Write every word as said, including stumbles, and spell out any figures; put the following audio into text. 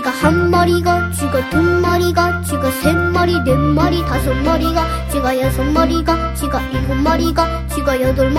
쥐가 한 마리가, 쥐가 두 마리가, 쥐가 세 마리, 네 마리, 다섯 마리가, 쥐가 여섯 마리가, 쥐가 일곱 마리가, 쥐가 여덟